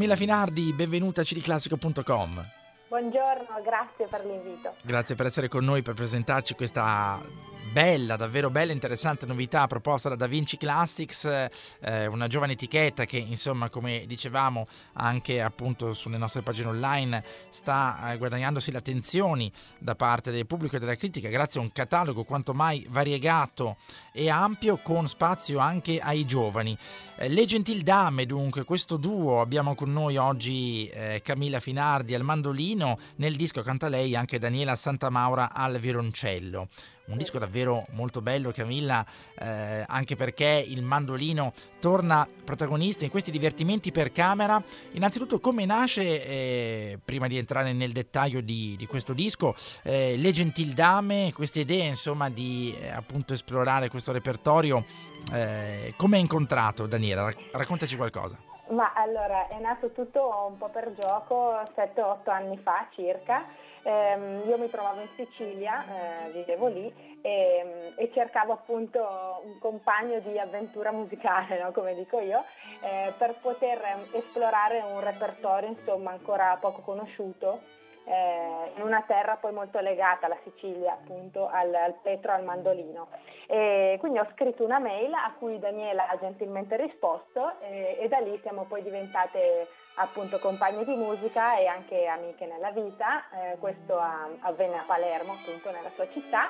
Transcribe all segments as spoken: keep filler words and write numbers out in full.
Camilla Finardi, benvenuta a c d classico punto com. Buongiorno, grazie per l'invito. Grazie per essere con noi per presentarci questa bella, davvero bella, interessante novità proposta da Da Vinci Classics, eh, una giovane etichetta che, insomma, come dicevamo anche appunto sulle nostre pagine online, sta eh, guadagnandosi le attenzioni da parte del pubblico e della critica grazie a un catalogo quanto mai variegato e ampio, con spazio anche ai giovani. Eh, Le Gentildame, dunque, questo duo. Abbiamo con noi oggi eh, Camilla Finardi al mandolino, nel disco canta lei anche Daniela Santamaura al violoncello. Un disco davvero molto bello, Camilla, eh, anche perché il mandolino torna protagonista in questi divertimenti per camera. Innanzitutto, come nasce, eh, prima di entrare nel dettaglio di, di questo disco, eh, Le Gentildame, queste idee insomma di eh, appunto esplorare questo repertorio, eh, come hai incontrato Daniela? Raccontaci qualcosa. Ma allora, è nato tutto un po' per gioco sette otto anni fa circa. Eh, io mi trovavo in Sicilia, eh, vivevo lì e, e cercavo appunto un compagno di avventura musicale, no? Come dico io, eh, per poter esplorare un repertorio insomma ancora poco conosciuto, eh, in una terra poi molto legata, la Sicilia, appunto al, al petro, al mandolino. E quindi ho scritto una mail a cui Daniela ha gentilmente risposto e, e da lì siamo poi diventate appunto compagne di musica e anche amiche nella vita. Eh, questo a, avvenne a Palermo, appunto nella sua città,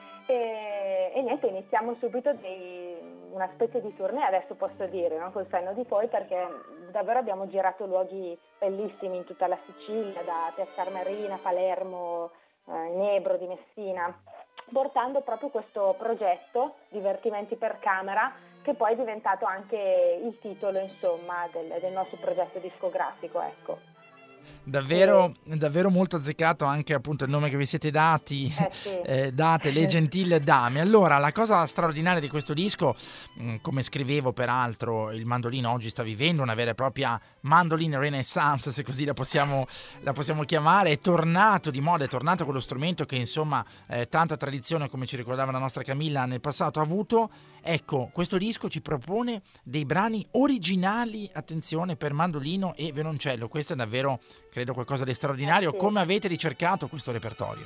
e, e niente, iniziamo subito dei, una specie di tournée, adesso posso dire, no? Col senno di poi, perché davvero abbiamo girato luoghi bellissimi in tutta la Sicilia, da Piazza Armerina, Palermo, eh, Nebro di Messina, portando proprio questo progetto Divertimenti per camera, che poi è diventato anche il titolo insomma del, del nostro progetto discografico, ecco. Davvero, davvero molto azzeccato anche appunto il nome che vi siete dati, eh sì. eh, date, Le Gentildame. Allora, la cosa straordinaria di questo disco, mh, come scrivevo peraltro, il mandolino oggi sta vivendo una vera e propria mandolin renaissance, se così la possiamo, la possiamo chiamare. È tornato di moda, è tornato quello strumento che insomma eh, tanta tradizione, come ci ricordava la nostra Camilla, nel passato ha avuto. Ecco, questo disco ci propone dei brani originali, attenzione, per mandolino e violoncello. Questo è davvero, credo, qualcosa di straordinario. Eh sì. Come avete ricercato questo repertorio?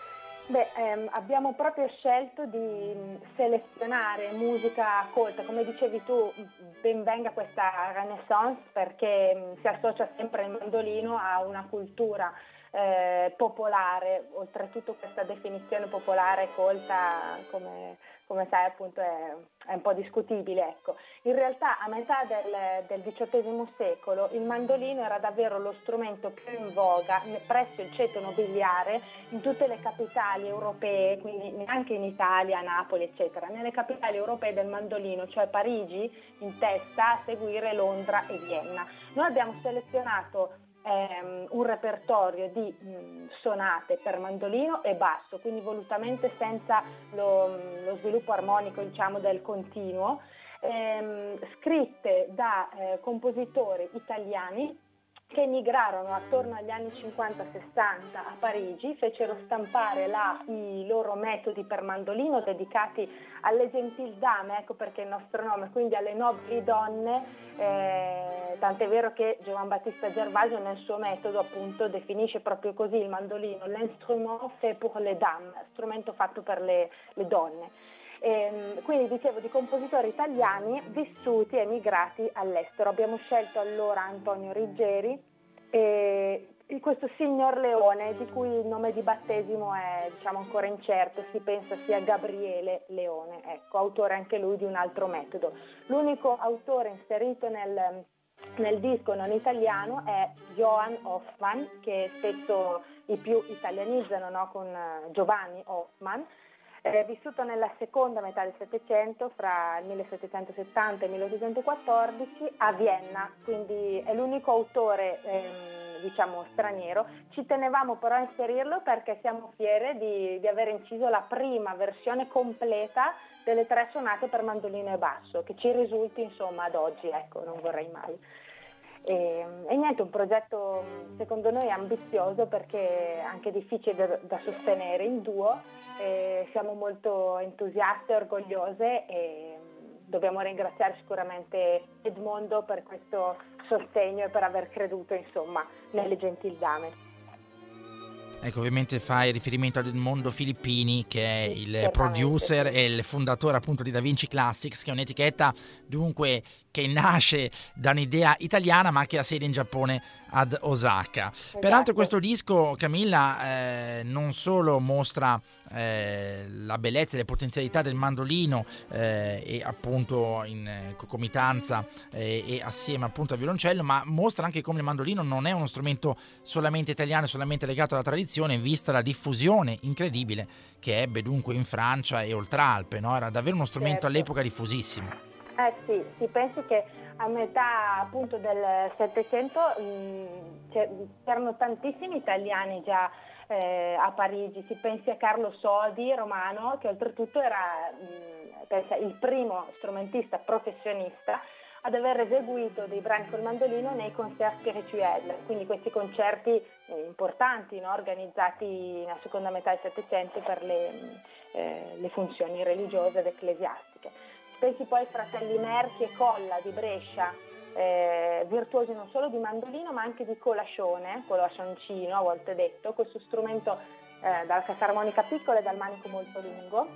Beh, ehm, abbiamo proprio scelto di selezionare musica colta, come dicevi tu, ben venga questa renaissance, perché mh, si associa sempre il mandolino a una cultura eh, popolare. Oltretutto questa definizione popolare colta, come, come sai appunto, è, è un po' discutibile, ecco. In realtà a metà del, del diciottesimo secolo il mandolino era davvero lo strumento più in voga presso il ceto nobiliare in tutte le capitali europee, quindi anche in Italia, Napoli, eccetera. Nelle capitali europee del mandolino, cioè Parigi in testa, a seguire Londra e Vienna. Noi abbiamo selezionato ehm, un repertorio di mh, sonate per mandolino e basso, quindi volutamente senza lo, lo sviluppo armonico, diciamo, del continuo, ehm, scritte da eh, compositori italiani che emigrarono attorno agli anni cinquanta sessanta a Parigi, fecero stampare là i loro metodi per mandolino dedicati alle gentildame, ecco perché il nostro nome, quindi alle nobili donne, eh, tant'è vero che Giovan Battista Gervasio nel suo metodo appunto definisce proprio così il mandolino, l'instrument fait pour les dames, strumento fatto per le, le donne. E, quindi dicevo di compositori italiani vissuti e emigrati all'estero. Abbiamo scelto allora Antonio Riggeri e questo signor Leone, di cui il nome di battesimo è diciamo ancora incerto, si pensa sia Gabriele Leone, ecco, autore anche lui di un altro metodo. L'unico autore inserito nel, nel disco non italiano è Johann Hoffmann, che spesso i più italianizzano, no? Con Giovanni Hoffmann. È vissuto nella seconda metà del Settecento, fra il millesettecentosettanta e il milleottocentoquattordici, a Vienna, quindi è l'unico autore ehm, diciamo straniero. Ci tenevamo però a inserirlo perché siamo fiere di, di aver inciso la prima versione completa delle tre sonate per mandolino e basso, che ci risulti insomma ad oggi, ecco, non vorrei mai. E, e niente, un progetto secondo noi ambizioso perché anche difficile da, da sostenere in duo, e siamo molto entusiaste e orgogliose e, dobbiamo ringraziare sicuramente Edmondo per questo sostegno e per aver creduto, insomma, nelle Gentildame. Ecco, ovviamente fai riferimento ad Edmondo Filippini, che è il Certamente, producer sì. e il fondatore appunto di Da Vinci Classics, che è un'etichetta dunque che nasce da un'idea italiana ma che ha sede in Giappone ad Osaka. Esatto. Peraltro questo disco, Camilla, eh, non solo mostra eh, la bellezza e le potenzialità del mandolino eh, e appunto in eh, concomitanza eh, e assieme appunto al violoncello, ma mostra anche come il mandolino non è uno strumento solamente italiano, solamente legato alla tradizione, vista la diffusione incredibile che ebbe dunque in Francia e oltre Alpe, no? Era davvero uno strumento Certo. all'epoca diffusissimo. Eh sì, si pensi che a metà appunto del Settecento mh, c'erano tantissimi italiani già eh, a Parigi, si pensi a Carlo Sodi, romano, che oltretutto era mh, pensa, il primo strumentista professionista ad aver eseguito dei brani col mandolino nei concerti spirituels, quindi questi concerti eh, importanti, no? Organizzati nella seconda metà del Settecento per le, eh, le funzioni religiose ed ecclesiastiche. Pensi poi ai fratelli Merchi e Colla di Brescia, eh, virtuosi non solo di mandolino ma anche di colascione, colascioncino a volte detto, questo strumento eh, dalla cassarmonica piccola e dal manico molto lungo,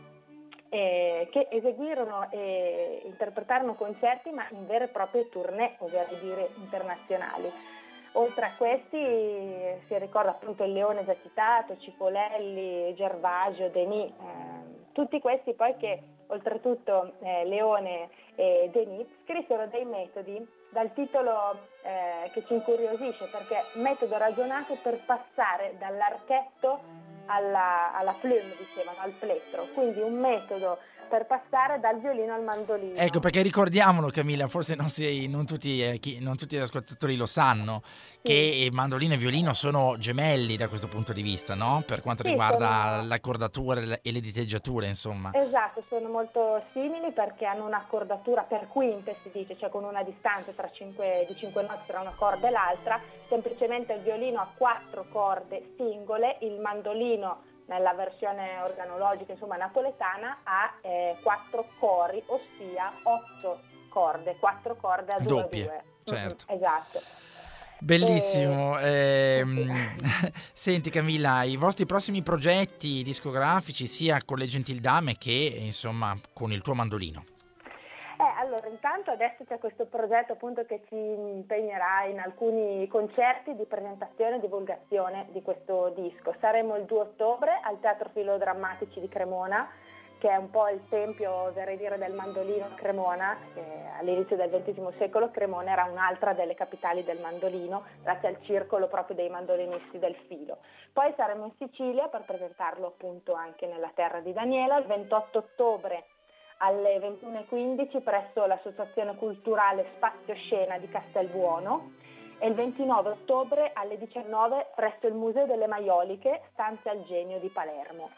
eh, che eseguirono e interpretarono concerti ma in vere e proprie tournée, oserei dire internazionali. Oltre a questi si ricorda appunto il Leone già citato, Cicolelli, Gervasio, Denis, eh, tutti questi poi che oltretutto eh, Leone e Denis scrissero dei metodi dal titolo eh, che ci incuriosisce, perché metodo ragionato per passare dall'archetto alla, alla plume, dicevano, al plettro, quindi un metodo per passare dal violino al mandolino. Ecco, perché ricordiamolo, Camilla, forse non, si, non, tutti, eh, chi, non tutti gli ascoltatori lo sanno, Sì. che mandolino e violino sono gemelli da questo punto di vista, no? Per quanto Sì, riguarda sono... l'accordatura e le diteggiature, insomma. Esatto, sono molto simili perché hanno un'accordatura per quinte, si dice, cioè con una distanza tra cinque, di cinque note tra una corda e l'altra. Semplicemente il violino ha quattro corde singole, il mandolino nella versione organologica, insomma napoletana, ha eh, quattro cori, ossia otto corde, quattro corde a due Doppie, a due. certo. Mm-hmm, esatto. Bellissimo. E... Ehm, senti Camilla, i vostri prossimi progetti discografici sia con le Gentildame che insomma con il tuo mandolino? Eh, allora, intanto adesso c'è questo progetto appunto che ci impegnerà in alcuni concerti di presentazione e divulgazione di questo disco. Saremo il due ottobre al Teatro Filodrammatici di Cremona, che è un po' il tempio, oserei dire, del mandolino a Cremona. Eh, all'inizio del ventesimo secolo Cremona era un'altra delle capitali del mandolino, grazie al circolo proprio dei mandolinisti del filo. Poi saremo in Sicilia per presentarlo appunto anche nella terra di Daniela, il ventotto ottobre alle ventuno e quindici presso l'Associazione Culturale Spazio Scena di Castelbuono e il ventinove ottobre alle diciannove presso il Museo delle Maioliche, Stanze al Genio di Palermo.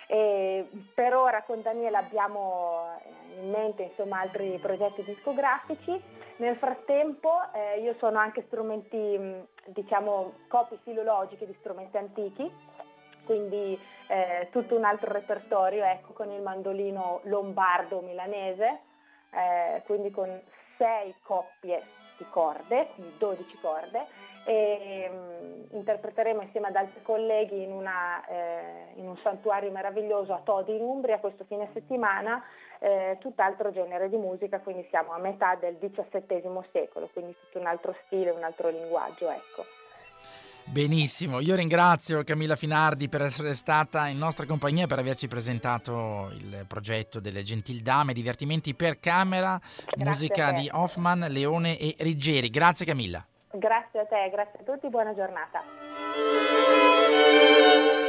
E per ora con Daniela abbiamo in mente insomma altri progetti discografici. Nel frattempo eh, io sono anche strumenti, diciamo, copie filologiche di strumenti antichi, quindi eh, tutto un altro repertorio, ecco, con il mandolino lombardo milanese, eh, quindi con sei coppie di corde, quindi dodici corde, e um, interpreteremo insieme ad altri colleghi in, una, eh, in un santuario meraviglioso a Todi in Umbria questo fine settimana, eh, tutt'altro genere di musica, quindi siamo a metà del diciassettesimo secolo, quindi tutto un altro stile, un altro linguaggio, ecco. Benissimo, io ringrazio Camilla Finardi per essere stata in nostra compagnia, per averci presentato il progetto delle Gentildame, divertimenti per camera, Grazie musica di Hoffman, Leone e Riggeri. Grazie Camilla. Grazie a te, grazie a tutti, buona giornata.